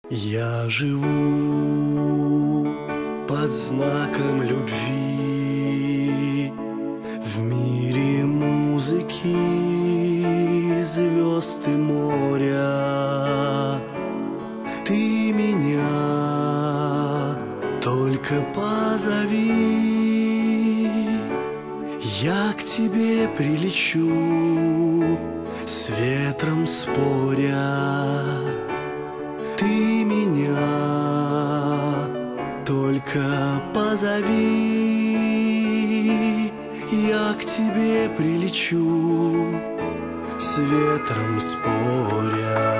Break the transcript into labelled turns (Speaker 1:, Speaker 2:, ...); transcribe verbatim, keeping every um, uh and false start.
Speaker 1: Я живу под знаком любви в мире музыки, звезд и моря. Ты меня только позови, я к тебе прилечу, с ветром споря. Ты меня только позови, я к тебе прилечу, с ветром споря.